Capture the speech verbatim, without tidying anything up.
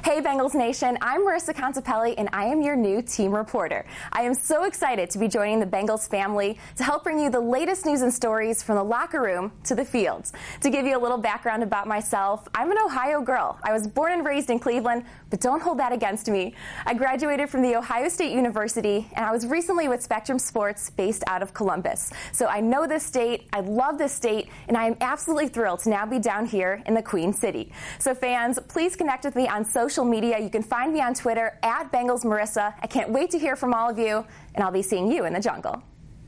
Hey Bengals Nation, I'm Marissa Contepelli and I am your new team reporter. I am so excited to be joining the Bengals family to help bring you the latest news and stories from the locker room to the fields. To give you a little background about myself, I'm an Ohio girl. I was born and raised in Cleveland, but don't hold that against me. I graduated from The Ohio State University and I was recently with Spectrum Sports based out of Columbus. So I know this state, I love this state, and I am absolutely thrilled to now be down here in the Queen City. So fans, please connect with me on social media. You can find me on Twitter at Bengals Marissa. I can't wait to hear from all of you, and I'll be seeing you in the jungle.